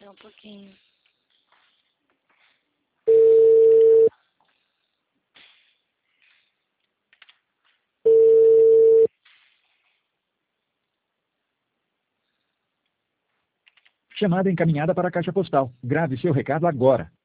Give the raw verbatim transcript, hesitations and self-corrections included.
Só um pouquinho. Chamada encaminhada para a caixa postal. Grave seu recado agora.